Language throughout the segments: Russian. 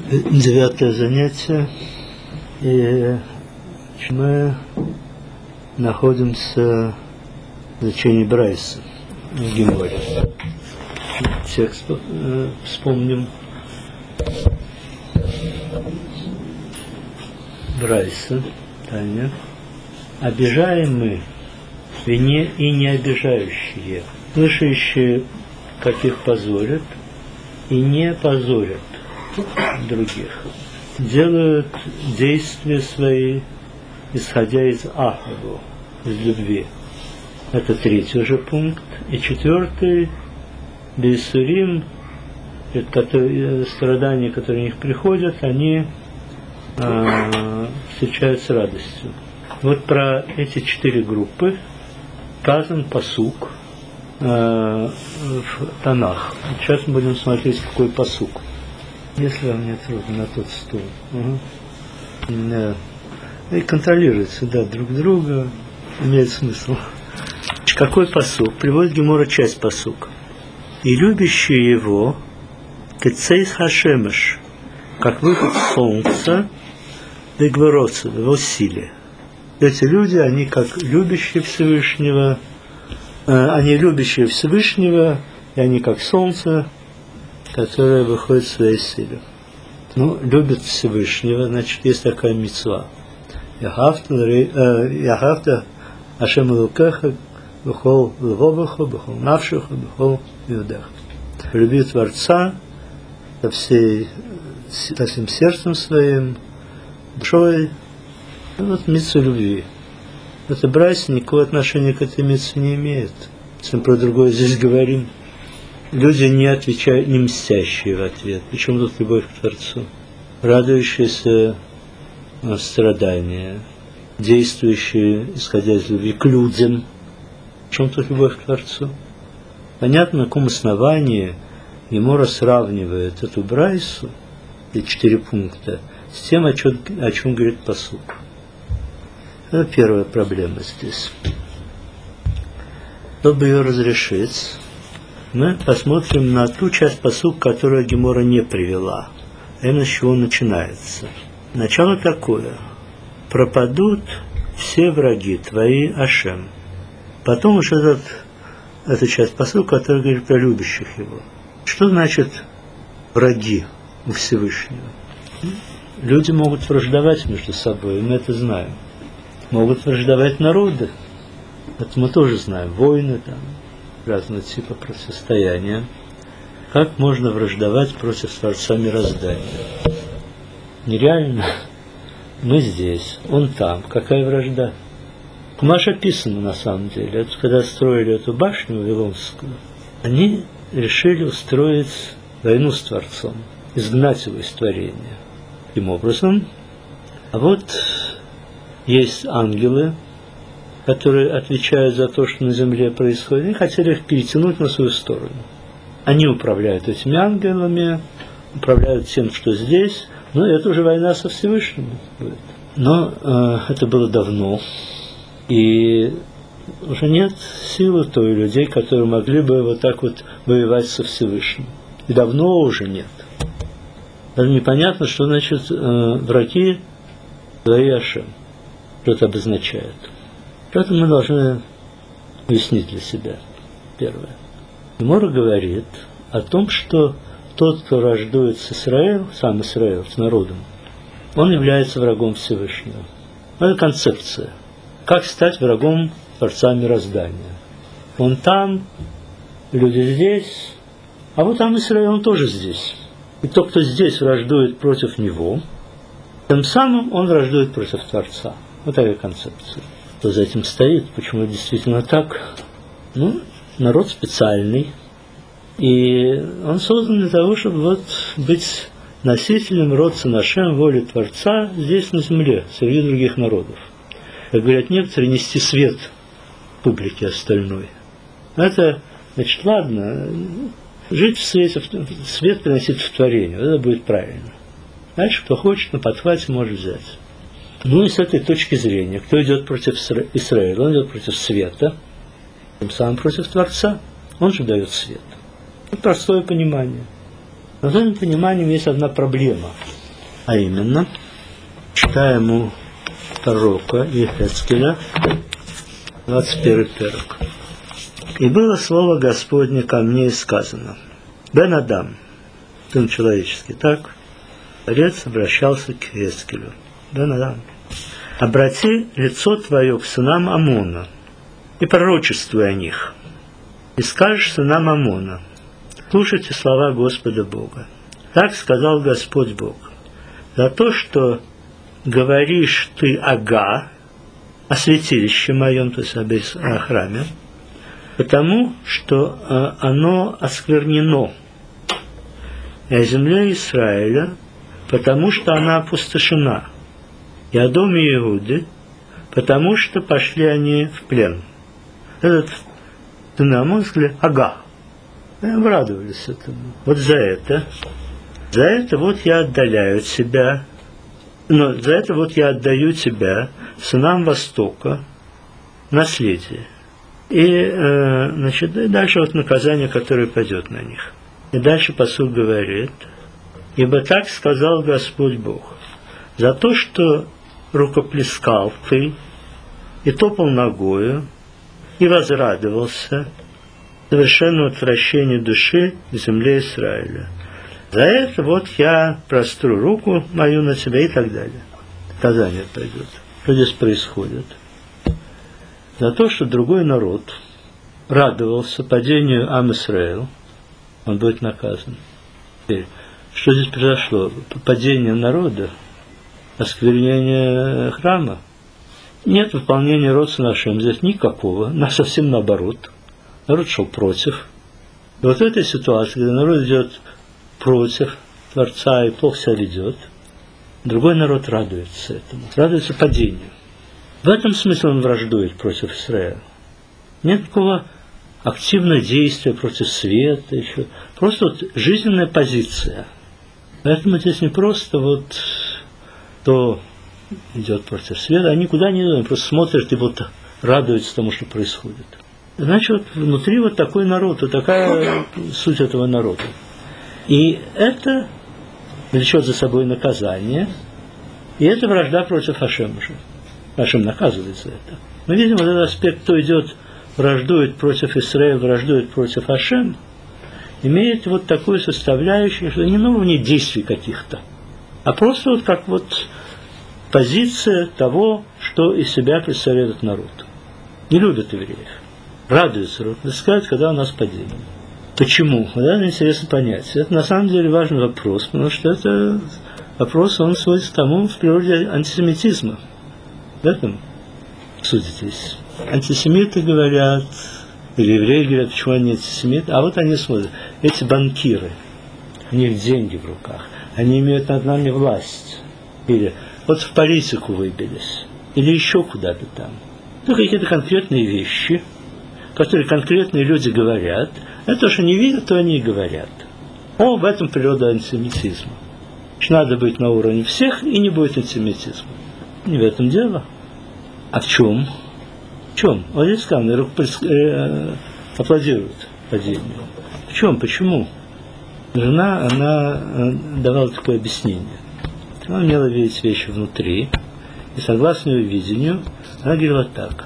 Девятое занятие, и мы находимся в изучении Брайса в Геморе. Текст вспомним. Брайса, Таня. Обижаем мы и не обижающие, слышащие, как их позорят, и не позорят других, делают действия свои, исходя из ахаву, из любви. Это третий уже пункт. И четвертый, бейсурим, страдания, которые у них приходят, они встречают с радостью. Вот про эти 4 группы сказан пасук в Танах. Сейчас мы будем смотреть, какой пасук. Если вам не трудно, на тот стул. Да. И контролировать сюда друг друга имеет смысл. Какой пасук? Приводит Гемора часть пасук. И любящие его, кецейс хашемеш, как выход солнца, дегвороца, в его силе. Эти люди, они как любящие Всевышнего, они любящие Всевышнего, и они как солнце, которое выходит в своей силе. Ну, любят Всевышнего, значит, есть такая мицва. Яхавта Ашем Элокеха бехол левовеха, бехол навшеха, бехол юдеха. Люби Творца со всем сердцем своим, душой. Вот мицва любви. Это Брайс никакого отношения к этой мицве не имеет. Если мы про другое здесь говорим, люди не отвечают, не мстящие в ответ. Причем тут любовь к Творцу? Радующиеся страдания, действующие, исходя из любви к людям. В чем тут любовь к Творцу? Понятно, на каком основании Гемора сравнивает эту Брайсу, эти 4 пункта, с тем, о чем говорит пасук. Это первая проблема здесь. Чтобы ее разрешить, мы посмотрим на ту часть пасук, которую Гемора не привела. Именно с чего начинается. Начало такое. Пропадут все враги твои, Ашем. Потом уже эта часть пасук, которая говорит про любящих его. Что значит враги у Всевышнего? Люди могут враждовать между собой, мы это знаем. Могут враждовать народы. Это мы тоже знаем. Войны, там, разного типа противостояния. Как можно враждовать против Творца мироздания? Нереально. Мы здесь, он там. Какая вражда? Кумаш описано на самом деле. Это когда строили эту башню Вавилонскую, они решили устроить войну с Творцом, изгнать его из творения. Таким образом, а вот есть ангелы, которые отвечают за то, что на земле происходит, и хотели их перетянуть на свою сторону. Они управляют этими ангелами, управляют тем, что здесь, но это уже война со Всевышним будет. Но это было давно, и уже нет силы той людей, которые могли бы вот так вот воевать со Всевышним. И давно уже нет. Даже непонятно, что значит враги твои Ашем. Что это обозначает. Это мы должны уяснить для себя. Первое. Гемора говорит о том, что тот, кто враждует с Израилем, сам Израиль, с народом, он является врагом Всевышнего. Это концепция. Как стать врагом Творца мироздания? Он там, люди здесь, а вот там Израиль, он тоже здесь. И тот, кто здесь враждует против него, тем самым он враждует против Творца. Вот такая концепция. Что за этим стоит, почему действительно так? Ну, народ специальный, и он создан для того, чтобы вот быть носителем родца Ашем, воли Творца здесь на земле, среди других народов. Как говорят некоторые, нести свет публике остальной. Это, значит, ладно, жить в свете, свет приносить в творение, это будет правильно. Дальше, кто хочет, на подхвате может взять. Ну и с этой точки зрения, кто идет против Израиля, он идет против света, тем самым против Творца, он же дает свет. Это простое понимание. Но с этим пониманием есть одна проблема. А именно, читаем у пророка Иезекииля, 21 перек. «И было слово Господне ко мне и сказано: Бен Адам, сын человеческий». Так Творец обращался к Иезекиилю. Бен Адам, обрати лицо твое к сынам Амона и пророчествуй о них. И скажешь сынам Амона: слушайте слова Господа Бога. Так сказал Господь Бог: за то, что говоришь ты Ага, о святилище моем, то есть о храме, потому что оно осквернено, и о земле Израиля, потому что она опустошена, и о доме Иуды, потому что пошли они в плен. Этот Амон сказали: Ага. И обрадовались этому. Вот за это вот я отдаляю от себя, но за это вот я отдаю тебя сынам Востока наследие. И, значит, дальше вот наказание, которое пойдет на них. И дальше пасук говорит: ибо так сказал Господь Бог: за то, что рукоплескал ты, и топал ногою, и возрадовался совершенному отвращению души в земле Израиля. За это вот я простру руку мою на тебя и так далее. Наказание пойдет. Что здесь происходит? За то, что другой народ радовался падению Ам-Исраэл, он будет наказан. Теперь, что здесь произошло? Падение народа, осквернение храма. Нет выполнения родства нашим здесь никакого, совсем наоборот. Народ шел против. И вот в этой ситуации, когда народ идет против Творца и плохо себя ведет, другой народ радуется этому, радуется падению. В этом смысле он враждует против Израиля. Нет такого активного действия против света еще. Просто вот жизненная позиция. Поэтому здесь не просто вот кто идет против света, они никуда не идут, просто смотрят и вот радуются тому, что происходит. Значит, вот внутри вот такой народ, вот такая суть этого народа. И это влечет за собой наказание, и это вражда против Хашема же. Хашем наказывает за это. Мы видим вот этот аспект, кто идет, враждует против Израиля, враждует против Хашем, имеет вот такую составляющую, что не на уровне действий каких-то, а просто вот как вот позиция того, что из себя представляет этот народ. Не любят евреев. Радуются, так сказать, когда у нас падение. Почему? Да, интересно понять. Это на самом деле важный вопрос, потому что это вопрос, он сводится к тому, в природе антисемитизма. В этом судитесь. Антисемиты говорят, или евреи говорят, почему они антисемиты, а вот они смотрят. Эти банкиры, у них деньги в руках, они имеют над нами власть. Или вот в политику выбились, или еще куда-то там. Ну, какие-то конкретные вещи, которые конкретные люди говорят, это то, что не видят, то они и говорят. В этом природа антисемитизма. Надо быть на уровне всех, и не будет антисемитизма. Не в этом дело. А в чем? В чем? Вот здесь сказано, аплодируют падению. В чем? Почему? Жена, она давала такое объяснение. Она умела видеть вещи внутри, и согласно ее видению, она говорила так: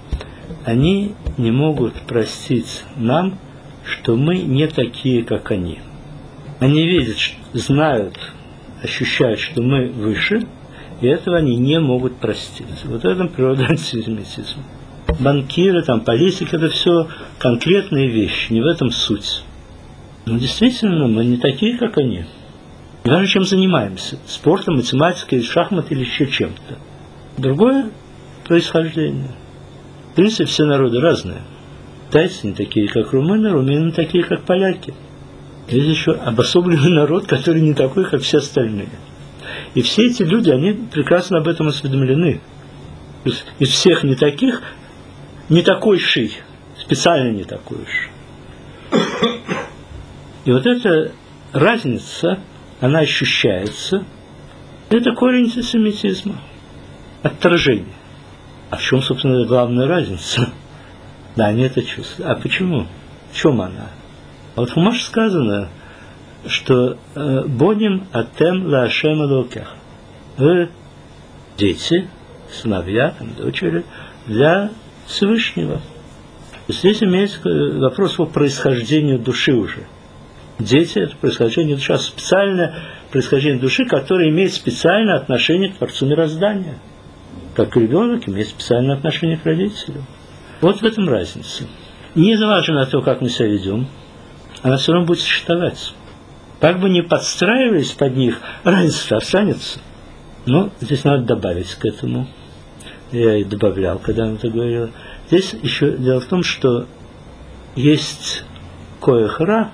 они не могут простить нам, что мы не такие, как они. Они видят, знают, ощущают, что мы выше, и этого они не могут простить. Вот это природа антисемитизма. Банкиры, там, политика – это все конкретные вещи, не в этом суть. Но действительно, мы не такие, как они. Не важно, чем занимаемся – спортом, математикой, шахматами или еще чем-то. Другое происхождение. В принципе, все народы разные. Китайцы не такие, как румыны, румыны не такие, как поляки. Есть еще обособленный народ, который не такой, как все остальные. И все эти люди, они прекрасно об этом осведомлены. То есть из всех не таких, не такой ши, специально не такой ши. И вот эта разница, она ощущается. Это корень антисемитизма, отторжение. А в чем, собственно, главная разница? Да, они это чувствуют. А почему? В чем она? Вот в Хумаше сказано, что «Боним атем лаашем элокеха». Вы дети, сыновья, дочери для Всевышнего. Здесь имеется вопрос о происхождении души уже. Дети – это происхождение души, а специальное происхождение души, которое имеет специальное отношение к Творцу мироздания. Как ребенок имеет специальное отношение к родителю. Вот в этом разница. Независимо от того, как мы себя ведем, она все равно будет существовать. Как бы ни подстраивались под них, разница останется. Но здесь надо добавить к этому. Я и добавлял, когда он это говорил. Здесь еще дело в том, что есть коэх ра,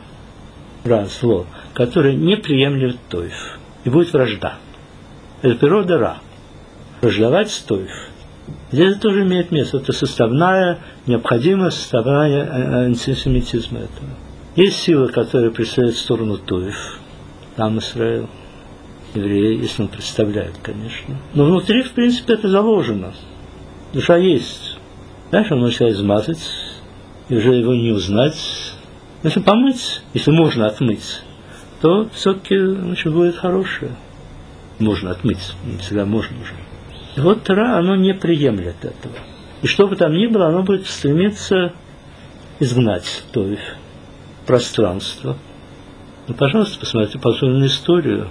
зло, которое не приемлет тоев. И будет вражда. Это природа ра. Враждовать с тоев. Здесь это тоже имеет место. Это составная, необходимая составная антисемитизма этого. Есть сила, которая представляет в сторону тоев. Там Израиль, евреи, если он представляет, конечно. Но внутри, в принципе, это заложено. Душа есть. Дальше он начинает измазать, и уже его не узнать. Если помыть, если можно отмыть, то все-таки будет хорошее. Можно отмыть, не всегда можно уже. И вот Тора, оно не приемлет этого. И что бы там ни было, оно будет стремиться изгнать то пространство. Ну, пожалуйста, посмотрите на историю.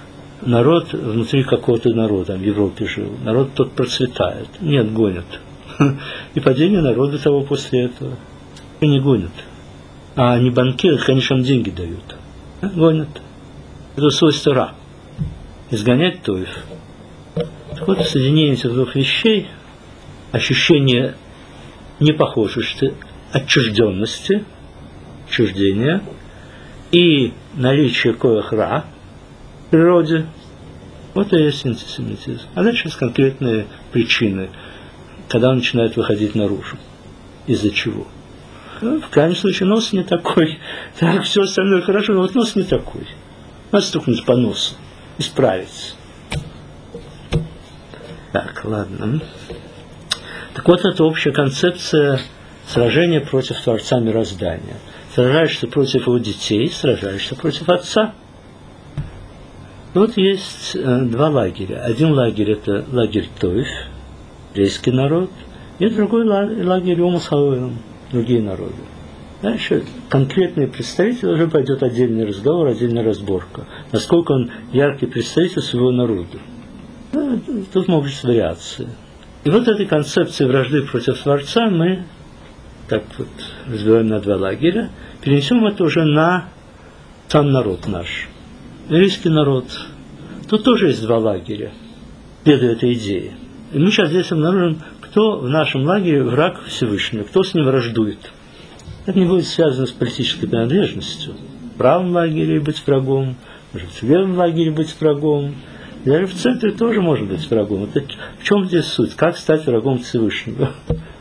Народ внутри какого-то народа, в Европе жил. Народ тот процветает. Нет, гонят. И падение народа того после этого. И не гонят. А не банкиры, конечно, им деньги дают. Гонят. Это свойство ра. Изгонять тоев. Так вот, соединение этих двух вещей, ощущение непохожести, отчужденности, отчуждения и наличие коэх ра в природе, вот и есть антисемитизм. А дальше есть конкретные причины, когда он начинает выходить наружу. Из-за чего? Ну, в крайнем случае, нос не такой. Так, все остальное хорошо, но вот нос не такой. Надо стукнуть по носу, исправиться. Так, ладно. Так вот, это общая концепция сражения против Творца мироздания. Сражаешься против его детей, сражаешься против отца. Вот есть два лагеря. Один лагерь – это лагерь Тоев, еврейский народ, и другой лагерь Омус Хаоэлем, другие народы. Дальше конкретные представители уже пойдет отдельный разговор, отдельная разборка. Насколько он яркий представитель своего народа. Тут могут быть вариации. И вот этой концепции вражды против Творца мы так вот разбиваем на два лагеря, перенесем это уже на сам народ наш. Еврейский народ. Тут тоже есть два лагеря, следуя этой идее. И мы сейчас здесь обнаружим, кто в нашем лагере враг Всевышнего, кто с ним враждует. Это не будет связано с политической принадлежностью. В правом лагере быть врагом, может в левом лагере быть врагом. Даже в центре тоже можно быть врагом. Это в чем здесь суть? Как стать врагом Всевышнего?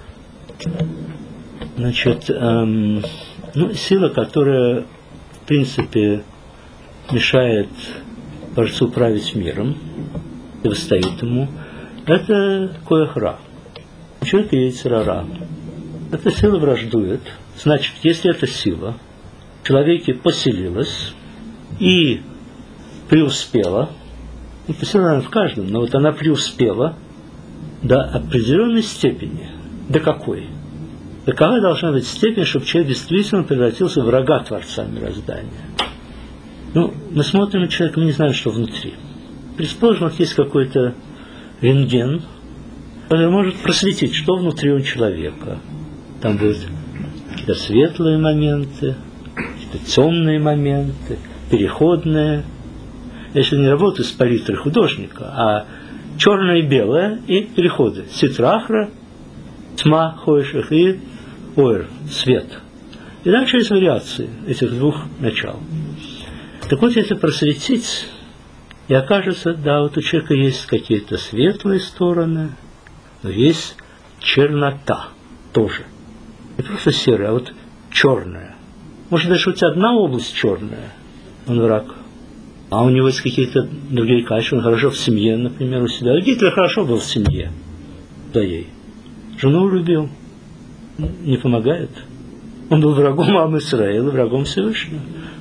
Значит, сила, которая, в принципе, мешает Творцу править миром, противостоит ему, это коэх ра. Человек есть ра. Эта сила враждует. Значит, если эта сила в человеке поселилась и преуспела, поселена она в каждом, но вот она преуспела до определенной степени. До какой? Такова должна быть степень, чтобы человек действительно превратился в врага Творца мироздания. Мы смотрим на человека, мы не знаем, что внутри. Предположим, вот есть какой-то рентген, который может просветить, что внутри у человека. Там будут какие-то светлые моменты, какие-то темные моменты, переходные. Я сейчас не работаю с палитрой художника, а черное и белое и переходы. Ситрахра, тьма, хойших и ойр, свет. И дальше есть вариации этих двух начал. Так вот, если просветить, и окажется, да, вот у человека есть какие-то светлые стороны, но есть чернота тоже. Не просто серая, а вот черная. Может, даже у тебя одна область черная, он враг. А у него есть какие-то другие качества, он хорошо в семье, например, у себя. Гитлер хорошо был в семье своей. Жену любил, не помогает. Он был врагом Ам Исраэля, врагом Всевышнего.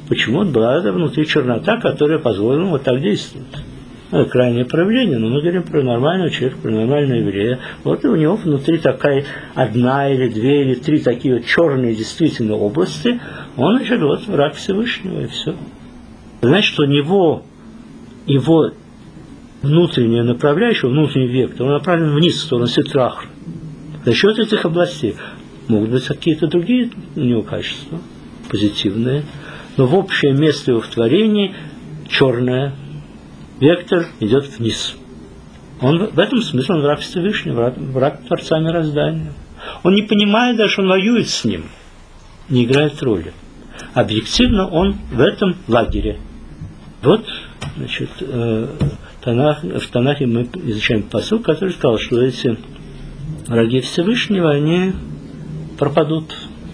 Почему была это внутри чернота, которая позволила ему вот так действовать. Это крайнее проявление, но мы говорим про нормального человека, про нормального еврея. Вот и у него внутри такая одна или две или три такие вот черные действительно области, он живет враг Всевышнего, и все. Значит, что у него его внутренняя направляющая, внутренний вектор, он направлен вниз, в сторону Ситрахра. За счет этих областей могут быть какие-то другие у него качества, позитивные, но в общее место его в творении черное, вектор идет вниз. Он, в этом смысле он враг Всевышнего, враг Творца мироздания. Он не понимает даже, что он воюет с ним, не играет роли. Объективно он в этом лагере. Вот, значит, в Танахе мы изучаем пасук, который сказал, что эти враги Всевышнего, они пропадут.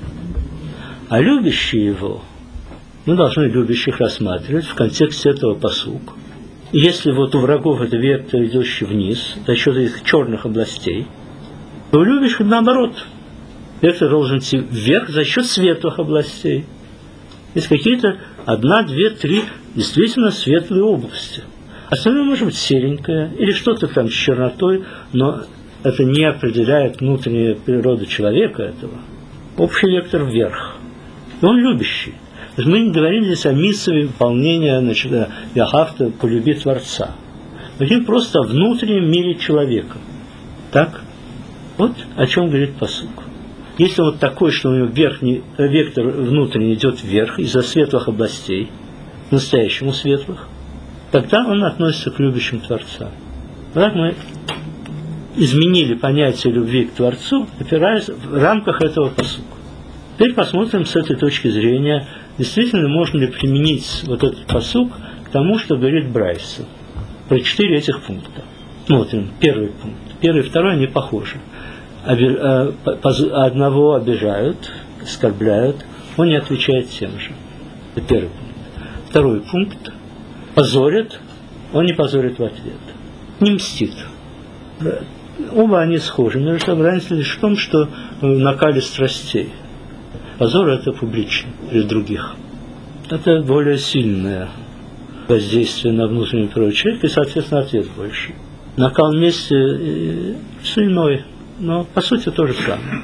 А любящие его, мы должны любящих рассматривать в контексте этого пасука. Если вот у врагов это вектор, идущий вниз, за счет этих черных областей, то у любящих наоборот. Вектор должен идти вверх за счет светлых областей. Есть какие-то 1, 2, 3 действительно светлые области. Остальное может быть серенькое или что-то там с чернотой, но это не определяет внутреннюю природу человека этого. Общий вектор вверх. И он любящий. То есть мы не говорим здесь о миссове выполнения, значит, Яхавта, полюби Творца. Мы говорим просто о внутреннем мире человека. Так? Вот о чем говорит пасук. Если вот такой, что у него вектор внутренний идет вверх из-за светлых областей, настоящему светлых, тогда он относится к любящим Творца. Так мы изменили понятие любви к Творцу, опираясь в рамках этого пасука. Теперь посмотрим с этой точки зрения, действительно можно ли применить вот этот пасук к тому, что говорит Брайса. Про 4 этих пункта. Смотрим, первый пункт. Первый и второй, они похожи. Одного обижают, оскорбляют, он не отвечает тем же. Это первый пункт. Второй пункт. Позорят, он не позорит в ответ. Не мстит. Оба они схожи. Между собой разница лишь в том, что в накале страстей. Позор – это публично для других. Это более сильное воздействие на внутреннюю природу человека, и, соответственно, ответ больше. Накал мести все иное, но по сути то же самое.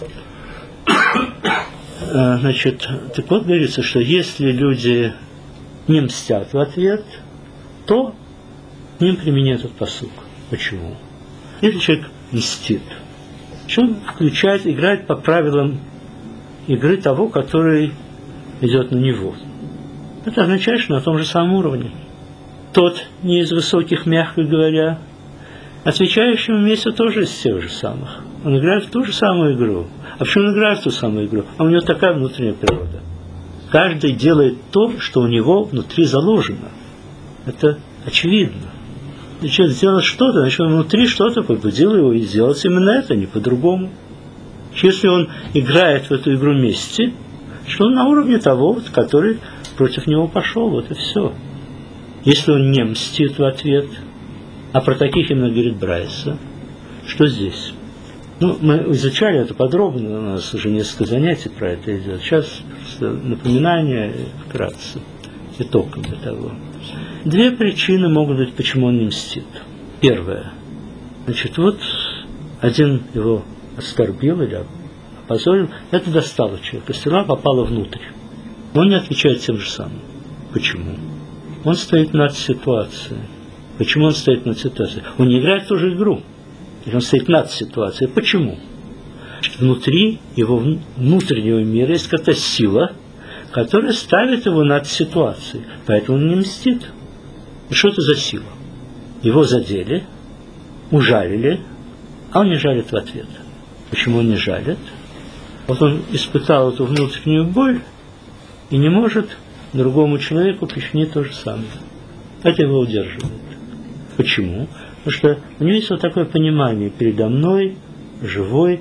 Значит, так вот говорится, что если люди не мстят в ответ, то к ним применяют этот пасук. Почему? Если человек мстит, он включает, играет по правилам игры того, который идет на него. Это означает, что на том же самом уровне. Тот не из высоких, мягко говоря, отвечающий вместе тоже из тех же самых. Он играет в ту же самую игру. А почему он играет в ту самую игру? А у него такая внутренняя природа. Каждый делает то, что у него внутри заложено. Это очевидно. Значит, сделать что-то, значит, он внутри что-то побудило его и сделать именно это, не по-другому. Если он играет в эту игру мести, что он на уровне того, вот, который против него пошел, вот и все. Если он не мстит в ответ, а про таких именно говорит Брайса, что здесь? Ну, мы изучали это подробно, у нас уже несколько занятий про это идет. Сейчас просто напоминание вкратце, итог для того. 2 причины могут быть, почему он не мстит. Первое. Значит, вот один его оскорбил или опозорил, это достало человека, стрела попала внутрь. Он не отвечает тем же самым. Почему? Он стоит над ситуацией. Почему он стоит над ситуацией? Он не играет в ту же игру. Он стоит над ситуацией. Почему? Что внутри его внутреннего мира есть какая-то сила, которая ставит его над ситуацией. Поэтому он не мстит. И что это за сила? Его задели, ужалили, а он не жалит в ответ. Почему он не жалит? Вот он испытал эту внутреннюю боль и не может другому человеку причинить то же самое. Это его удерживает. Почему? Потому что у него есть вот такое понимание: передо мной живой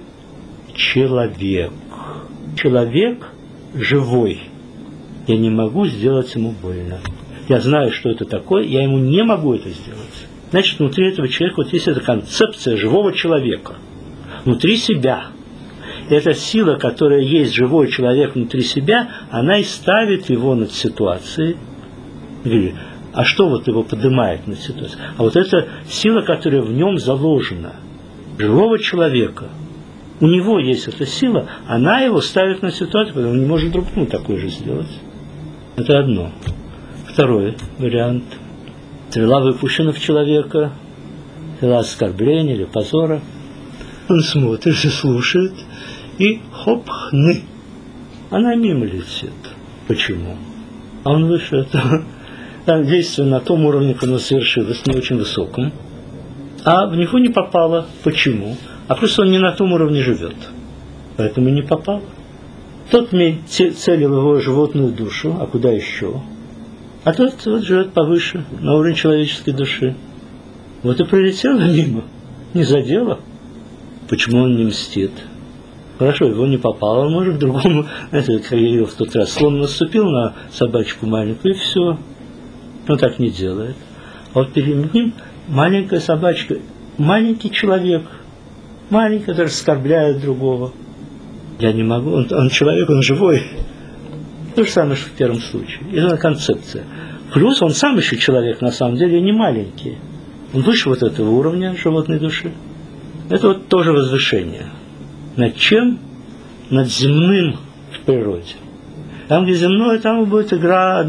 человек. Человек живой. Я не могу сделать ему больно. Я знаю, что это такое, я ему не могу это сделать. Значит, внутри этого человека вот есть эта концепция живого человека. Внутри себя. эта сила, которая есть живой человек внутри себя, она и ставит его над ситуацией. Говорит, а что вот его поднимает над ситуацией? А вот эта сила, которая в нем заложена, живого человека, у него есть эта сила, она его ставит на ситуацию, потому что он не может другому такое же сделать. Это одно. Второй вариант. Стрела выпущена в человека, стрела оскорбления или позора. Он смотрит и слушает, и хоп, хны. Она мимо летит. Почему? А он выше этого. Там действие на том уровне, когда оно совершилось, не очень высоком. А в него не попало. Почему? А просто он не на том уровне живет. Поэтому не попало. Тот целил его животную душу, а куда еще? А тот вот живет повыше, на уровне человеческой души. Вот и прилетело мимо, не задело. Почему он не мстит? Хорошо, его не попало, он может к другому, знаете, как я говорил в тот раз, слон наступил на собачку маленькую, и все. Он так не делает. А вот перед ним маленькая собачка, маленький человек, маленький, который оскорбляет другого. Я не могу, он человек, он живой. То же самое, что в первом случае. Это концепция. Плюс он сам еще человек, на самом деле, не маленький. Он выше вот этого уровня животной души. Это вот тоже возвышение. Над чем? Над земным в природе. Там, где земное, там будет игра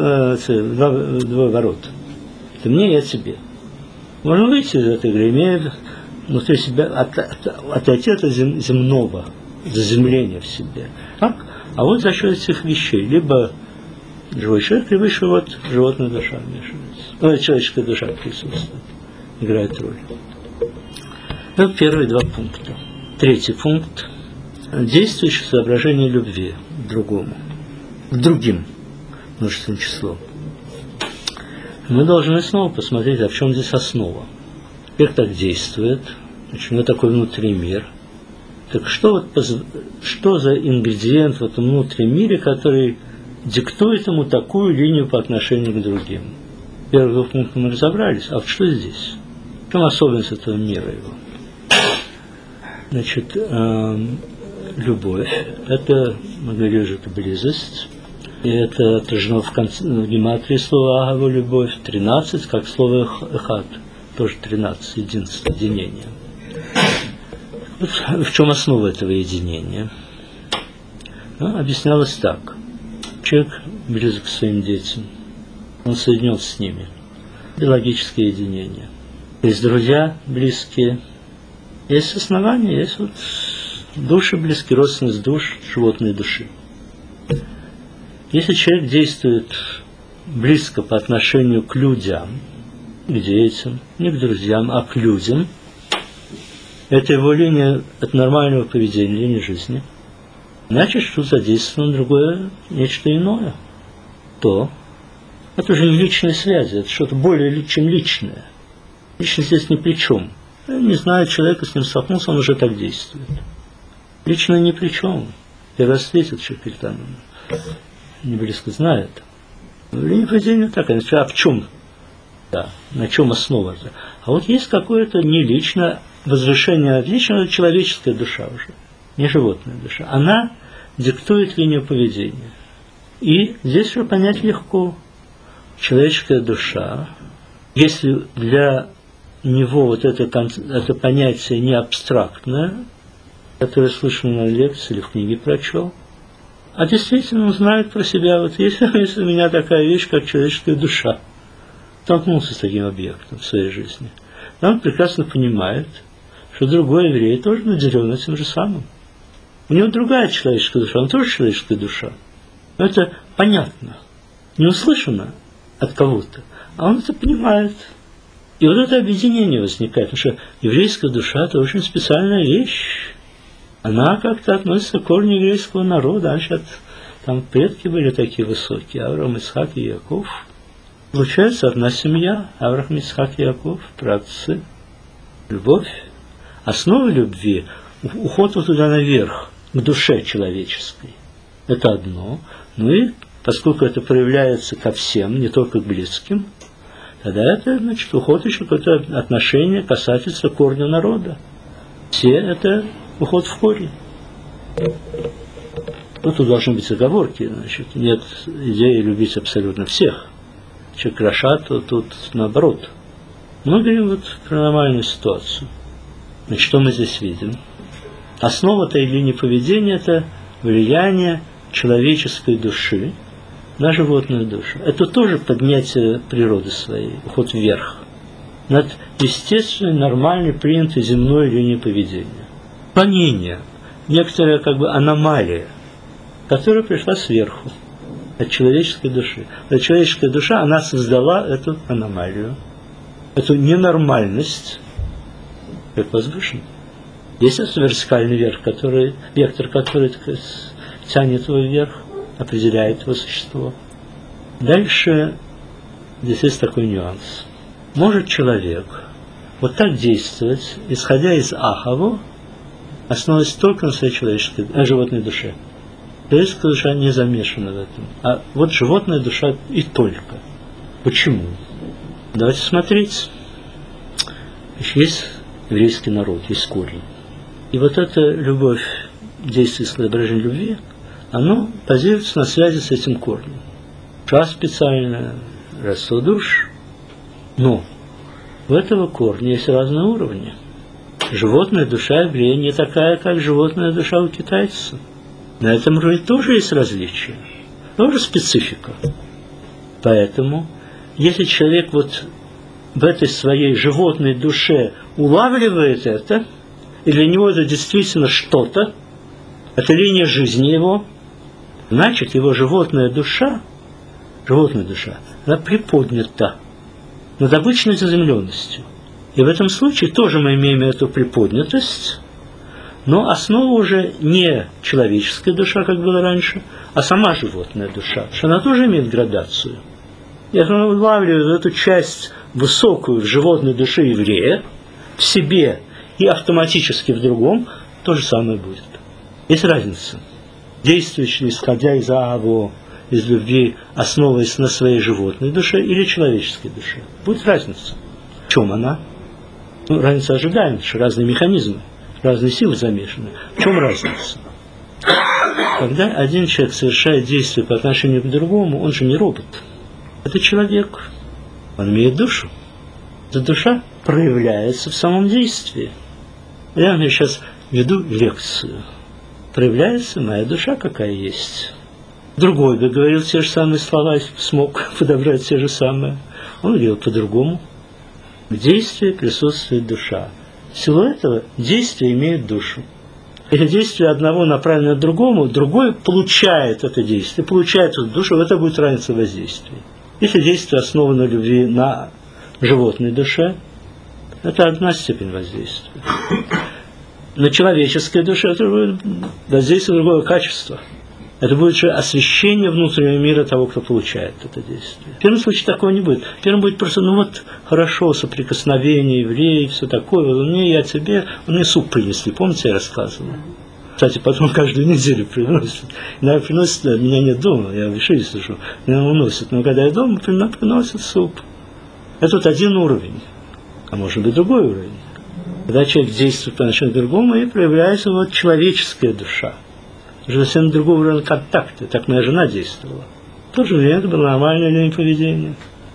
двое ворот. Это мне и я тебе. Можно выйти из этой игры, имея внутри себя, отойти от земного, заземления в себе. Так? А вот за счет этих вещей, либо живой человек, либо еще вот животная душа вмешивается. Ну, человеческая душа присутствует, играет роль. Это первые два пункта. Третий пункт. Действующее соображение любви к другому. К другим множественным числом. Мы должны снова посмотреть, а в чем здесь основа. Как так действует, значит, у него такой внутренний мир. Так что за ингредиент в этом внутреннем мире, который диктует ему такую линию по отношению к другим? В первых двух пунктах мы разобрались. А вот что здесь? В чем особенность этого мира его? Значит, любовь. Это, мы говорили уже, это близость. И это отражено в гематрии слова «агава» — любовь. 13, как слово «эхад». Тоже 13, единство, единение. Вот в чем основа этого единения? Ну, объяснялось так. Человек близок к своим детям. Он соединен с ними. Биологическое единение. Есть друзья близкие. Есть основания, есть вот души близкие, родственность душ, животной души. Если человек действует близко по отношению к людям, к детям, не к друзьям, а к людям, это его линия от нормального поведения, линия жизни, значит, что задействовано другое, нечто иное. То это уже не личные связи, это что-то более чем личное. Личность здесь ни при чем. Не знаю человека, с ним столкнулся, он уже так действует. Личное ни при чем. Первый раз встретил человек перед нами, не близко знает. Линия поведения такая, а в чем? Да, на чем основа? А вот есть какое-то не личное возвышение от личного, человеческая душа уже, не животная душа. Она диктует линию поведения. И здесь уже понять легко. Человеческая душа, если для него вот это понятие не абстрактное, которое слышал на лекции или в книге прочел, а действительно он знает про себя, вот если у меня такая вещь, как человеческая душа, столкнулся с таким объектом в своей жизни, он прекрасно понимает, что другой еврей тоже наделен этим же самым. У него другая человеческая душа, он тоже человеческая душа. Но это понятно, не услышано от кого-то, а он это понимает. И вот это объединение возникает, потому что еврейская душа – это очень специальная вещь. Она как-то относится к корню еврейского народа. Там предки были такие высокие, Авраам, Ицхак и Яков. Получается, одна семья, Авраам, Ицхак и Яков, праотцы. Любовь. Основа любви – уход вот туда наверх, к душе человеческой. Это одно. Ну и поскольку это проявляется ко всем, не только к близким, тогда это, значит, уход еще какое-то отношение касательства корня народа. Все это уход в корень. Ну, тут должны быть оговорки, значит, нет идеи любить абсолютно всех. Человек кроша, то тут наоборот. Мы говорим вот про нормальную ситуацию. Значит, что мы здесь видим? Основа этой линии поведения – это влияние человеческой души на животную душу. Это тоже поднятие природы своей, уход вверх, над естественной, нормальной, принятой земной линией поведения. Клонение, некоторая как бы аномалия, которая пришла сверху, от человеческой души. А человеческая душа, она создала эту аномалию, эту ненормальность, как возвышенный. Есть этот вертикальный вектор, который тянет его вверх, определяет его существо. Дальше здесь есть такой нюанс. Может человек вот так действовать, исходя из Ахаво, основываясь только на своей животной душе. Человеческая душа не замешана в этом. А вот животная душа и только. Почему? Давайте смотреть. Есть еврейский народ, есть корень. И вот эта любовь, действие соображения любви, оно базируется на связи с этим корнем. Душа специальная, родство душ. Но у этого корня есть разные уровни. Животная душа еврея не такая, как животная душа у китайца. На этом уровне тоже есть различия, тоже специфика. Поэтому, если человек вот в этой своей животной душе улавливает это, и для него это действительно что-то, это линия жизни его, значит, его животная душа, она приподнята над обычной заземленностью. И в этом случае тоже мы имеем эту приподнятость, но основа уже не человеческая душа, как было раньше, а сама животная душа, что она тоже имеет градацию. Если он улавливает эту часть высокую в животной душе еврея в себе и автоматически в другом, то же самое будет. Есть разница. Действующий, исходя из Агаво, из любви, основываясь на своей животной душе или человеческой душе. Будет разница. В чем она? Ну, разница ожидаема, что разные механизмы, разные силы замешаны. В чем разница? Когда один человек совершает действие по отношению к другому, он же не робот. Это человек. Он имеет душу. Эта душа проявляется в самом действии. Я вам сейчас веду лекцию. Проявляется моя душа, какая есть. Другой бы говорил те же самые слова, если бы смог подобрать те же самые. Он говорил по-другому. В действии присутствует душа. В силу этого действие имеет душу. Если действие одного направлено к другому, другой получает это действие, получает эту душу, это будет разница воздействия. Если действие основано на любви на животной душе, это одна степень воздействия. На человеческой душе это будет воздействие другого качества. Это будет же освещение внутреннего мира того, кто получает это действие. В первом случае такого не будет. В первом будет просто, хорошо, соприкосновение евреев, все такое. Мне, я тебе, мне суп принесли, помните, я рассказывал? Кстати, потом каждую неделю приносят. Иногда приносят, меня нет дома, я в Ишиве сижу, меня уносят. Но когда я дома, приносят суп. Это вот один уровень, а может быть другой уровень. Когда человек действует по отношению к другому, и проявляется вот человеческая душа. Уже совсем другого уровня контакта. Так моя жена действовала. В то же время это было нормальное линия поведения.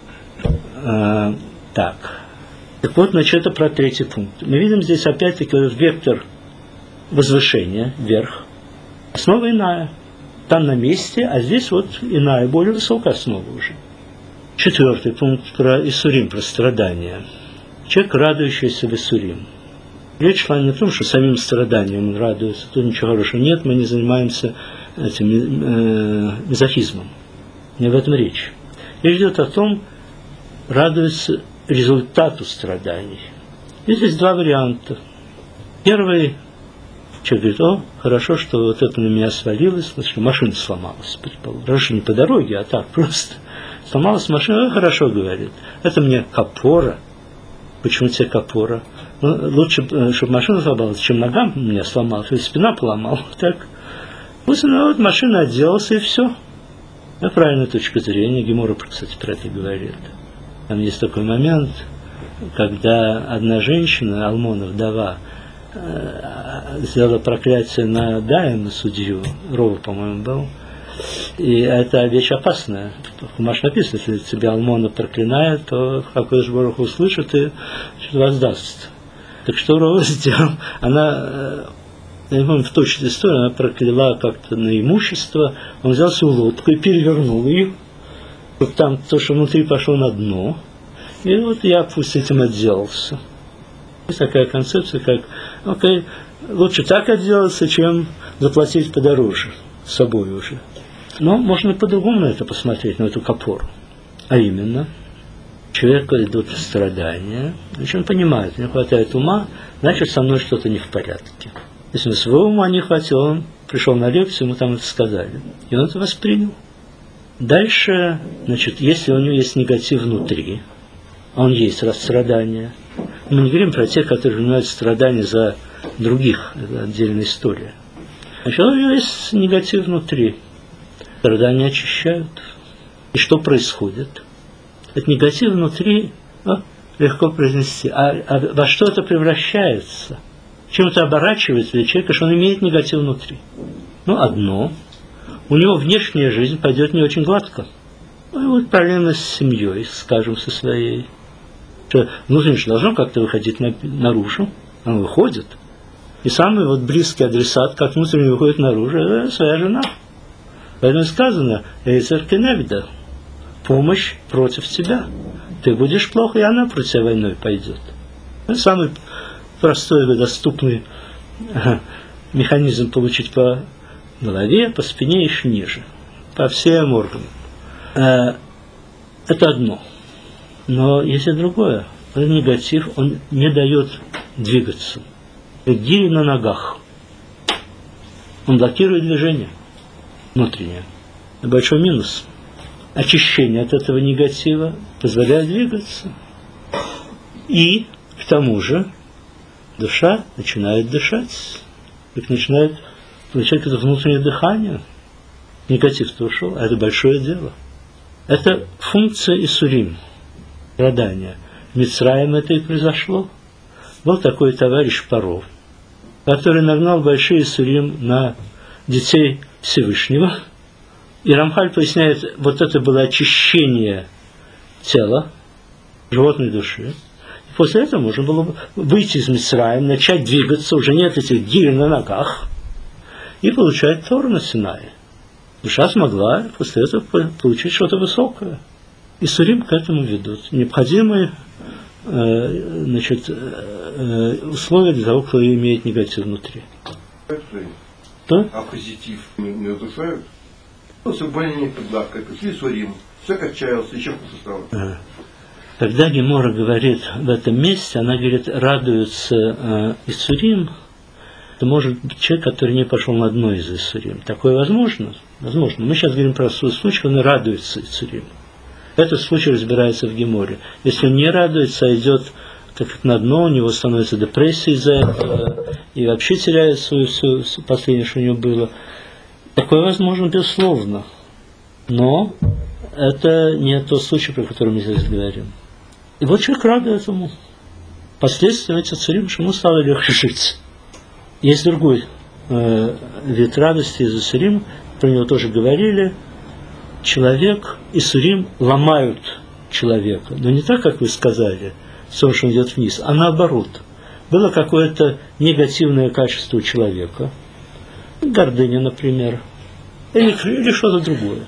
Так вот, это про третий пункт. Мы видим здесь опять-таки этот вектор возвышения вверх. Основа иная. Там на месте, а здесь вот иная, более высокая основа уже. Четвертый пункт про Исурим, про страдания. Человек, радующийся в Исурим. Речь шла не о том, что самим страданием он радуется, тут ничего хорошего нет, мы не занимаемся этим мазохизмом. Не об этом речь. Речь идет о том, радуется результату страданий. И здесь два варианта. Первый, человек говорит, хорошо, что вот это на меня свалилось, что машина сломалась, предположим. Хорошо, не по дороге, а так просто. Сломалась машина, хорошо, говорит. Это мне капора. Почему тебе капора? Лучше, чтобы машина сломалась, чем нога у меня сломалась, или спина поломала. Так. Пусть машина отделалась, и все. Это правильная точка зрения. Гемора, кстати, про это говорит. Там есть такой момент, когда одна женщина, Алмона, вдова, сделала проклятие на Дайана, судью, Рова, по-моему, был. И это вещь опасная. В Хумаш написано, если тебя Алмона проклинает, то Хакодыш Барух услышит и воздаст. Так что Рова сделал? Она, я не помню в точной истории, она прокляла как-то на имущество, он взял свою лодку и перевернул ее. Вот там то, что внутри пошло на дно. И вот я пусть этим отделался. Есть такая концепция, как окей, лучше так отделаться, чем заплатить подороже с собой уже. Но можно по-другому на это посмотреть, на эту капору. А именно, человеку идут страдания, значит, он понимает, не хватает ума, значит, со мной что-то не в порядке. Если своего ума не хватило, он пришел на лекцию, ему там это сказали. И он это воспринял. Дальше, значит, если у него есть негатив внутри, он есть страдания. Мы не говорим про тех, которые принимают страдания за других, это отдельная история. Значит, у него есть негатив внутри. Страдания очищают. И что происходит? Этот негатив внутри легко произнести. А во что это превращается? Чем это оборачивается для человека, что он имеет негатив внутри? Ну, одно. У него внешняя жизнь пойдет не очень гладко. Ну, и вот проблемы с семьей, скажем, со своей. Что внутренне же должно как-то выходить наружу. Он выходит. И самый вот близкий адресат, как внутренне выходит наружу, это своя жена. Поэтому сказано, Эйцер-Кенегда, помощь против тебя. Ты будешь плохо, и она против тебя войной пойдет. Это самый простой и доступный механизм получить по голове, по спине и еще ниже. По всем органам. Это одно. Но есть и другое. Этот негатив, он не дает двигаться. Гири на ногах. Он блокирует движение внутреннее. Это большой минус. Очищение от этого негатива позволяет двигаться. И, к тому же, душа начинает дышать. Как начинает получать это внутреннее дыхание. Негатив-то ушел, а это большое дело. Это функция Исурим, страдания. В Мицраиме это и произошло. Был такой товарищ Паро, который нагнал большие Исурим на детей Всевышнего. И Рамхаль поясняет, вот это было очищение тела, животной души. И после этого можно было выйти из Мицраима, начать двигаться, уже нет этих гирь на ногах, и получать Тору на Синае. Душа смогла после этого получить что-то высокое. И Сурим к этому ведут. Необходимые условия для того, кто имеет негатив внутри. Да? А позитив не удушают? Все больнее, когда пришли Сурим, все отчаялся, еще хуже стало. Когда Гемора говорит в этом месте, она говорит, радуется Исурим, это может быть человек, который не пошел на дно из Исурим. Такое возможно? Возможно. Мы сейчас говорим про случай, когда он радуется Исурим. Этот случай разбирается в Геморе. Если он не радуется, а идет так как на дно, у него становится депрессия из-за этого, и вообще теряет свою последнее, что у него было. Такое возможно, безусловно. Но это не тот случай, про который мы здесь говорим. И вот человек радуется этому. Последствия этих Исурим, что ему стало легче жить. Есть другой вид радости из Исурим, про него тоже говорили. Человек, Исурим ломают человека. Но не так, как вы сказали, что он идет вниз, а наоборот. Было какое-то негативное качество у человека. Гордыня, например. Или что-то другое.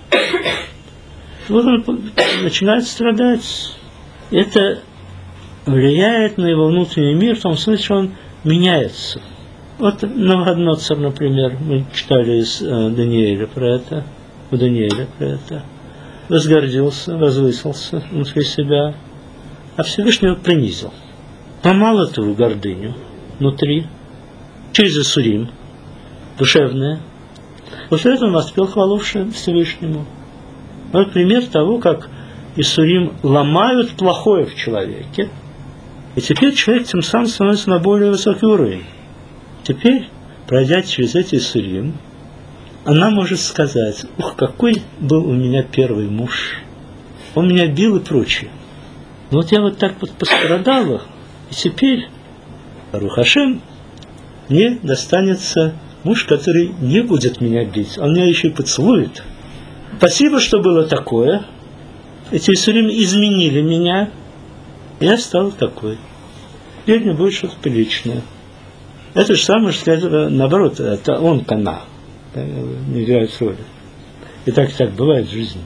Вот он начинает страдать. Это влияет на его внутренний мир в том смысле, что он меняется. Вот Навуходоносор, например, мы читали из Даниэля про это, у Даниэля про это. Возгордился, возвысился внутри себя, а Всевышнего принизил. Ломал эту гордыню внутри, через Исурим, душевное. После этого он воспел хвалу Всевышнему. Вот пример того, как Исурим ломают плохое в человеке, и теперь человек тем самым становится на более высокий уровень. Теперь, пройдя через эти Исурим, она может сказать, ух, какой был у меня первый муж, он меня бил и прочее. Но вот я вот так вот пострадала, и теперь, Барух Ашем, мне достанется муж, который не будет меня бить, он меня еще и поцелует. Спасибо, что было такое. Эти исурим изменили меня, я стал такой. Теперь мне будет что-то приличное. Это же самое, что это, наоборот, это он кана, не играет роли. И так бывает в жизни.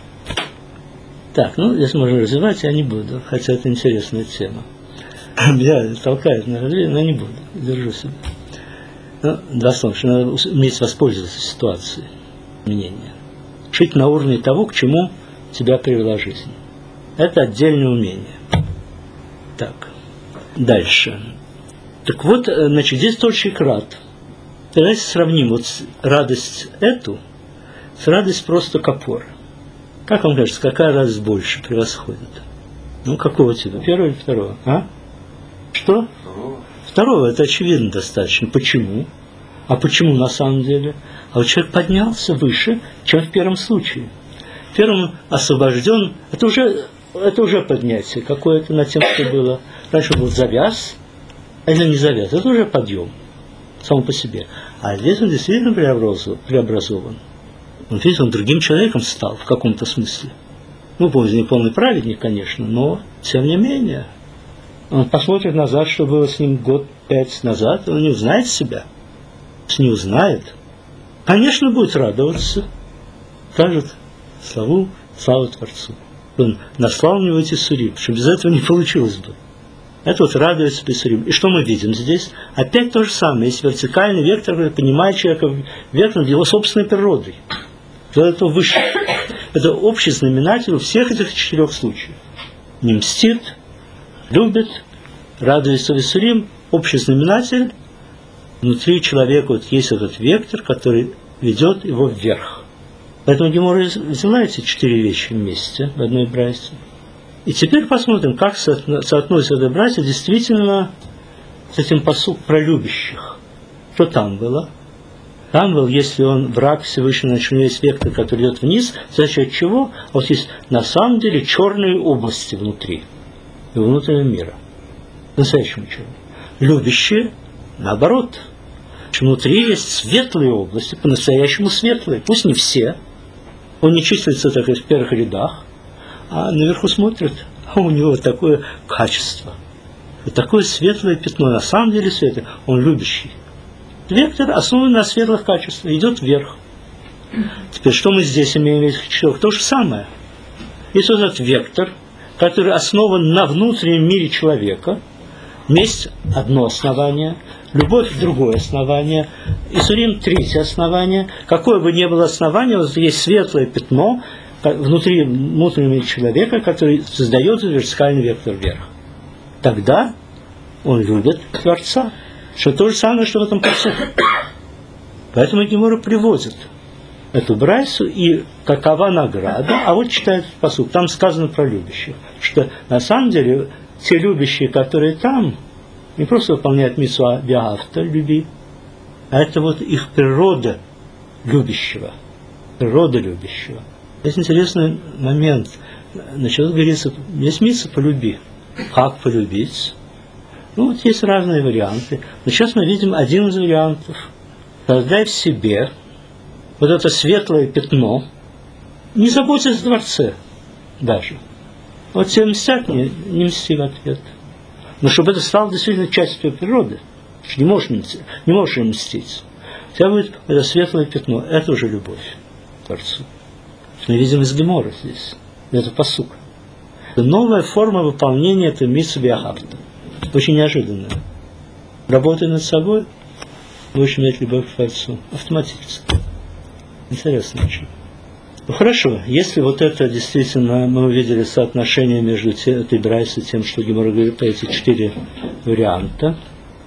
Так, здесь можно развивать, я не буду, хотя это интересная тема. Меня толкает на развитие, но я не буду, держу себя. Два слова, что надо уметь воспользоваться ситуацией, мнения. Жить на уровне того, к чему тебя привела жизнь. Это отдельное умение. Так, дальше. Так вот, значит, здесь тоже крат. Давайте сравним вот радость эту с радость просто капора. Как вам кажется, какая радость больше превосходит? Какого типа? Первого или второго? А? Что? Второго, это очевидно достаточно. Почему? А почему на самом деле? А вот человек поднялся выше, чем в первом случае. В первом освобожден, это уже поднятие какое-то над тем, что было. Раньше был завяз, а если не завяз, это уже подъем сам по себе. А здесь он действительно преобразован. Он, видите, он другим человеком стал в каком-то смысле. Не полный праведник, конечно, но тем не менее. Он посмотрит назад, что было с ним 5 назад, он не узнает себя. Если не узнает, конечно, будет радоваться. Скажет славу Творцу. Он наслал мне эти сурим, что без этого не получилось бы. Это вот радуется Писарим. И что мы видим здесь? Опять то же самое. Есть вертикальный вектор, который понимает человека вектор его собственной природой. Это выше. Это общий знаменатель у всех этих 4 случаев. Не мстит, любит, радуется Писарим. Общий знаменатель. Внутри человека вот есть этот вектор, который ведет его вверх. Поэтому Гемора взяла эти 4 вещи вместе в одной брайсе. И теперь посмотрим, как соотносится эта брайса действительно с этим пасук про любящих. Что там было? Там был, если он враг Всевышнего, значит, у него есть вектор, который идет вниз, за счет чего? Вот есть на самом деле черные области внутри его внутреннего мира. По-настоящему черные. Любящие, наоборот. Внутри есть светлые области, по-настоящему светлые. Пусть не все. Он не числится так в первых рядах, а наверху смотрит, а у него такое качество. Вот такое светлое пятно, на самом деле светлое. Он любящий. Вектор основан на светлых качествах, идет вверх. Теперь, что мы здесь имеем в этих 4? То же самое. Есть вот этот вектор, который основан на внутреннем мире человека. Месть – одно основание, любовь – другое основание, Исурим – 3 основание. Какое бы ни было основание, вот есть светлое пятно внутри внутреннего мира человека, который создает вертикальный вектор вверх. Тогда он любит Творца. Что то же самое, что в этом пасуке. Поэтому Гемора приводит эту брайсу, и какова награда. А вот читает пасук, там сказано про любящих, что на самом деле те любящие, которые там, не просто выполняют мицву биавта, люби, а это вот их природа любящего. Природа любящего. Здесь интересный момент. Значит, говорится, есть мицва полюби. Как полюбить? Вот есть разные варианты. Но сейчас мы видим один из вариантов. Создай в себе вот это светлое пятно, не заботясь о Творце даже. Вот тебе мстят, не мсти в ответ. Но чтобы это стало действительно частью твоей природы, ты не можешь им мстить. У тебя будет это светлое пятно, это уже любовь к Творцу. Мы видим из Гемора здесь, это пасук. Это новая форма выполнения этой мицвы биахавта. Очень неожиданная. Работай над собой, будешь иметь любовь к Творцу. Автоматически. Интересно очень. Хорошо, если вот это действительно мы увидели соотношение между этой брайсой и тем, что Гемора говорит про эти 4 варианта,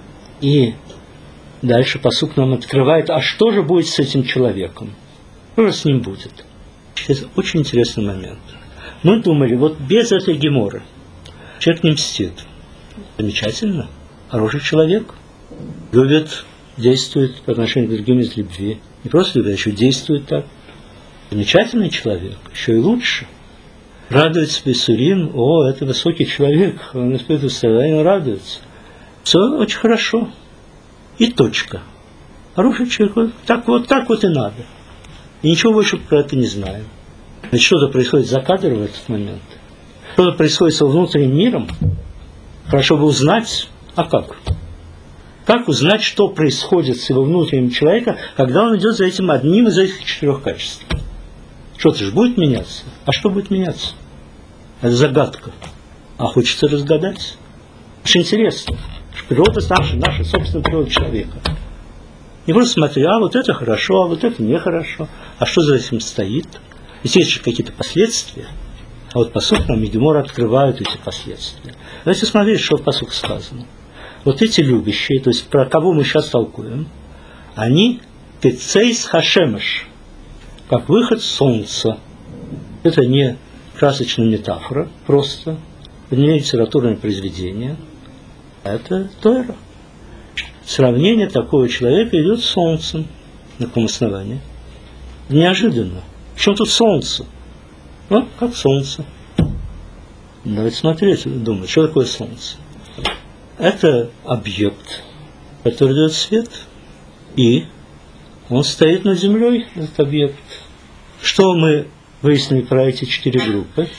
и дальше пасук нам открывает, а что же будет с этим человеком? Что же с ним будет? Это очень интересный момент. Мы думали, вот без этой Геморы человек не мстит. Замечательно. Хороший человек. Любит, действует по отношению к другим из любви. Не просто любит, а еще действует так. Замечательный человек, еще и лучше. Радуется Писурим, это высокий человек, он испытывает состояние, он радуется. Все очень хорошо. и точка. Хороший человек, так вот и надо. И ничего больше про это не знаем. Ведь что-то происходит за кадром в этот момент. Что-то происходит с его внутренним миром. Хорошо бы узнать, а как? Как узнать, что происходит с его внутренним человеком, когда он идет за этим одним из этих 4 качеств? Что-то же будет меняться. А что будет меняться? Это загадка. А хочется разгадать. Очень интересно. Природа наша собственная природа человека. Не просто смотри, а вот это хорошо, а вот это нехорошо. А что за этим стоит? Ведь есть же какие-то последствия. А вот пасук нам и Гемора открывают эти последствия. Давайте смотреть, что в пасуке сказано. Вот эти любящие, то есть про кого мы сейчас толкуем, они кецейс хашемеш, как выход солнца. Это не красочная метафора, просто, это не литературное произведение, а это Тора. Сравнение такого человека идет с солнцем. На каком основании? Неожиданно. В чем тут солнце? Ну, как солнце. Давайте смотреть, думать, что такое солнце. Это объект, который дает свет, и он стоит над землей, этот объект. Что мы выяснили про эти 4 группы?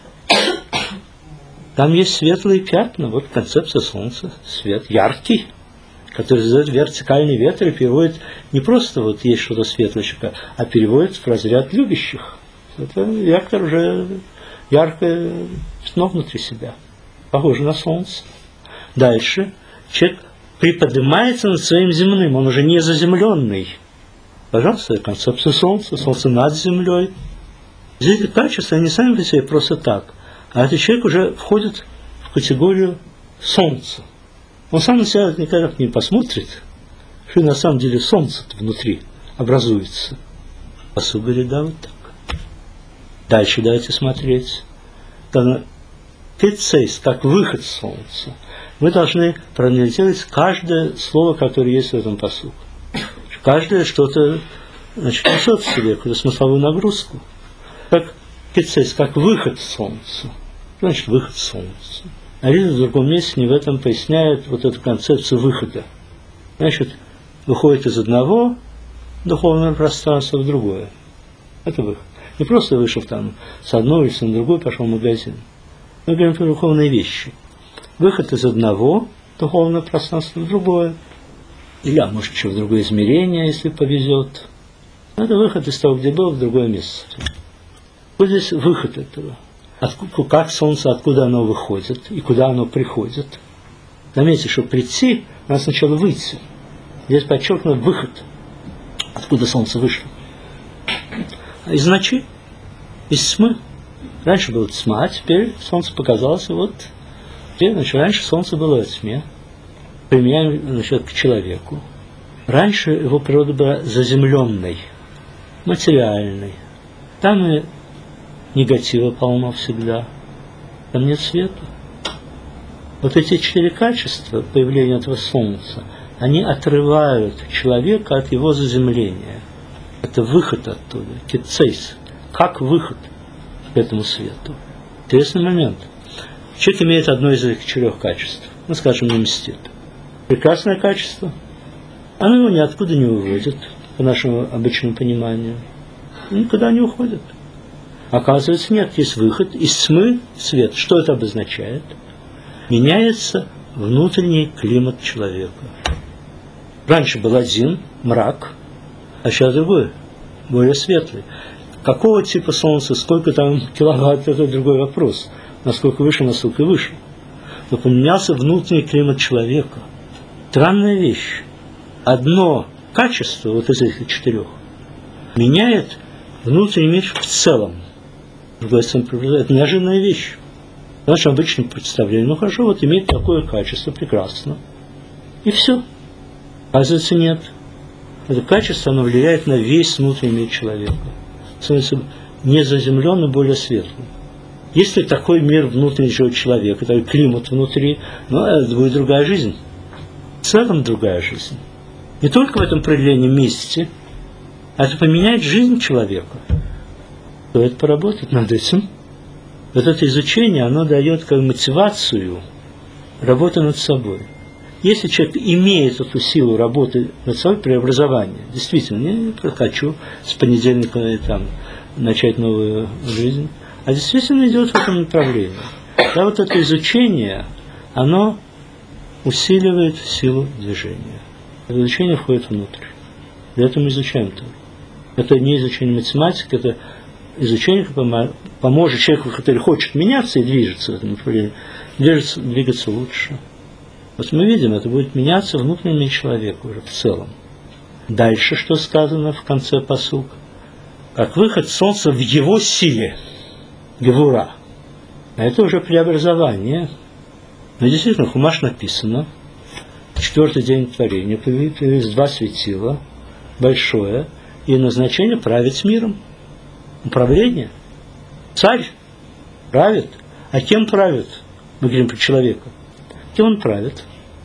Там есть светлые пятна, вот концепция солнца, свет яркий, который задает вертикальный ветер и переводит не просто вот есть что-то светлое, а переводит в разряд любящих. Это вектор уже яркое пятно внутри себя, похоже на солнце. Дальше человек приподнимается над своим земным, он уже не заземленный. Пожалуйста, концепция солнца, солнце над землей. Здесь эти качества, они сами по себе просто так. А этот человек уже входит в категорию солнца. Он сам на себя никогда не посмотрит, что на самом деле солнце внутри образуется. Пасук говорит, да, вот так. Дальше давайте смотреть. Пецейс, как выход солнца. Мы должны проанализировать каждое слово, которое есть в этом пасуке. Каждое что-то, значит, несет в себе какую-то смысловую нагрузку. Как пецейс, как выход солнца. Значит, выход солнца. А Риза в другом месте не в этом поясняет вот эту концепцию выхода. Значит, выходит из одного духовного пространства в другое. Это выход. Не просто вышел там с одной улицы на другую, пошел в магазин. Мы говорим про духовные вещи. Выход из одного духовного пространства в другое. Или, а может, еще в другое измерение, если повезет. Это выход из того, где был, в другое место. Вот здесь выход этого. Как солнце, откуда оно выходит и куда оно приходит. Заметьте, что прийти, надо сначала выйти. Здесь подчеркнут выход. Откуда солнце вышло. Из ночи, из тьмы. Раньше была тьма, а теперь солнце показалось, вот. Значит, раньше солнце было в тьме. Применяем, значит, к человеку. Раньше его природа была заземленной, материальной. Там и негатива полно всегда. Там нет света. Вот эти 4 качества появления этого солнца, они отрывают человека от его заземления. Это выход оттуда, кецейс, как выход к этому свету. Интересный момент. Человек имеет одно из этих 4 качеств. Ну, скажем, не мстит. Прекрасное качество. Оно его ниоткуда не выводит, по нашему обычному пониманию. Никуда не уходит. Оказывается, нет, есть выход из тьмы в свет. Что это обозначает? Меняется внутренний климат человека. Раньше был один, мрак, а сейчас другой, более светлый. Какого типа солнца, сколько там киловатт, это другой вопрос. Насколько выше, насколько выше. Но поменялся внутренний климат человека. Странная вещь. Одно качество, вот из этих 4, меняет внутренний мир в целом. Это неожиданная вещь. В нашем обычном представлении, ну хорошо, вот имеет такое качество, прекрасно. И все. Оказывается, нет. Это качество, оно влияет на весь внутренний мир человека. Становится не заземленным, более светлым. Если такой мир внутреннего человека, такой климат внутри, ну, это будет другая жизнь. В целом другая жизнь. Не только в этом определенном месте, а это поменяет жизнь человека. Стоит поработать над этим. Вот это изучение, оно дает как мотивацию работы над собой. Если человек имеет эту силу работы над собой, преобразования, действительно, я хочу с понедельника там начать новую жизнь, а действительно идет в этом направлении. Да, вот это изучение, оно усиливает силу движения. Это изучение входит внутрь. Для этого мы изучаем Тору. Это не изучение математики, это изучение, которое поможет человеку, который хочет меняться и движется в этом направлении, двигаться лучше. Вот мы видим, это будет меняться внутренний человек уже в целом. Дальше, что сказано в конце пасука? Как выход солнца в его силе. Гевура. А это уже преобразование. Но действительно, в Хумаш написано, в 4-й день творения появились 2 светила, большое, и назначение править миром. Управление. Царь правит. А кем правит? Мы говорим про человека. Кем он правит?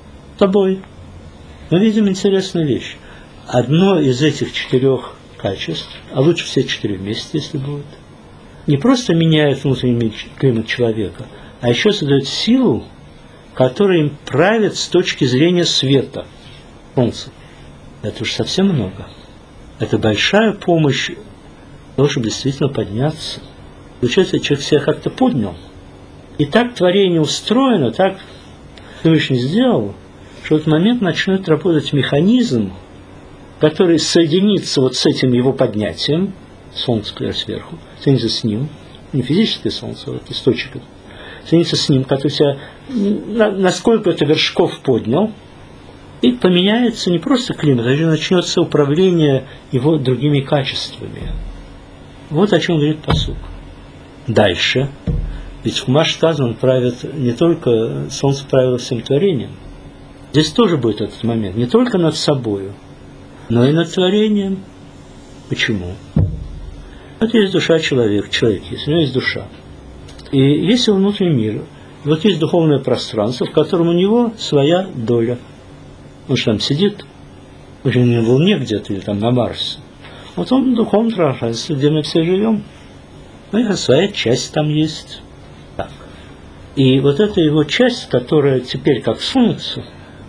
Тобой. Мы видим интересную вещь. Одно из этих 4 качеств, а лучше все 4 вместе, если будет, не просто меняет внутренний климат человека, а еще создает силу, которая им правит с точки зрения света, солнца. Это уж совсем много. Это большая помощь для того, чтобы действительно подняться. Получается, человек себя как-то поднял. И так творение устроено, так Всевышний сделал, что в этот момент начнет работать механизм, который соединится вот с этим его поднятием, солнце сверху, соединится с ним, не физическое солнце, а вот источник, соединится с ним, который себя насколько это вершков поднял, и поменяется не просто климат, а начнется управление его другими качествами. Вот о чем говорит пасук. Дальше. Ведь в Хумаш сказано, он правит не только, солнце правило всем творением. Здесь тоже будет этот момент, не только над собою, но и над творением. Почему? Вот есть душа человека, человек есть, у него есть душа. И есть его внутренний мир. И вот есть духовное пространство, в котором у него своя доля. Он же там сидит, он же не был где-то, или там на Марсе. Вот он в духовном пространстве, где мы все живем. Ну и своя часть там есть. Так. И вот эта его часть, которая теперь как солнце,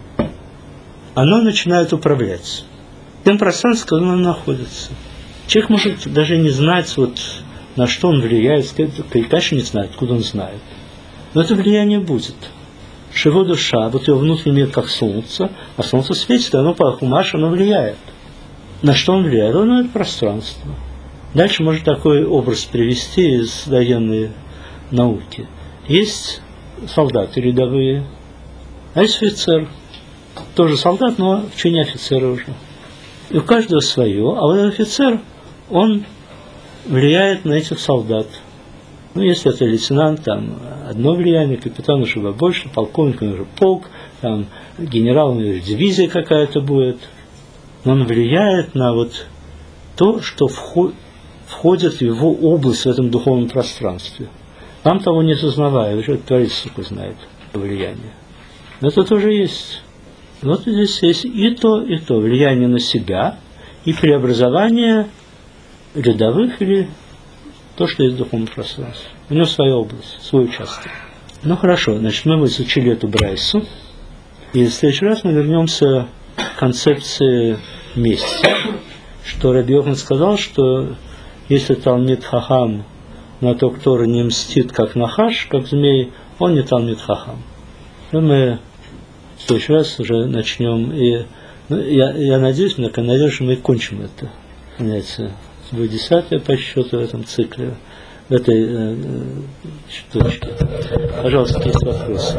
она начинает управлять тем пространством, в котором он находится. Человек может даже не знать, вот, на что он влияет, конечно, не знает, откуда он знает. Но это влияние будет. Что его душа, вот его внутренний мир как солнце, а солнце светит, и оно по Хумашу, оно влияет. На что он влияет? На это пространство. Дальше можно такой образ привести из военной науки. Есть солдаты рядовые, а есть офицер. Тоже солдат, но в чине офицера уже. И у каждого свое, а вот этот офицер, он влияет на этих солдат. Ну, если это лейтенант, там одно влияние, капитан уже больше, полковник уже полк, там генерал, дивизия какая-то будет. Но он влияет на вот то, что входит в его область в этом духовном пространстве. Там того не сознавая, уже Творец только знает влияние. Но это тоже есть. Вот здесь есть и то, влияние на себя, и преобразование рядовых или то, что есть в духовном пространстве. У него своя область, свой участок. Ну хорошо, значит, мы изучили эту брайсу, и в следующий раз мы вернемся к концепции мести. Что Раби Йохан сказал, что если Талмид Хахам на то, кто не мстит, как нахаш, как змей, он не Талмид Хахам. И мы в следующий раз уже начнем. И я надеюсь, что мы кончим это. Знаете, будет 10-е по счету в этом цикле, в этой точке. Пожалуйста, есть вопросы.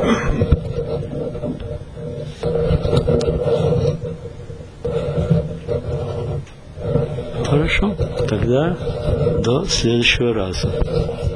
Хорошо, тогда до следующего раза.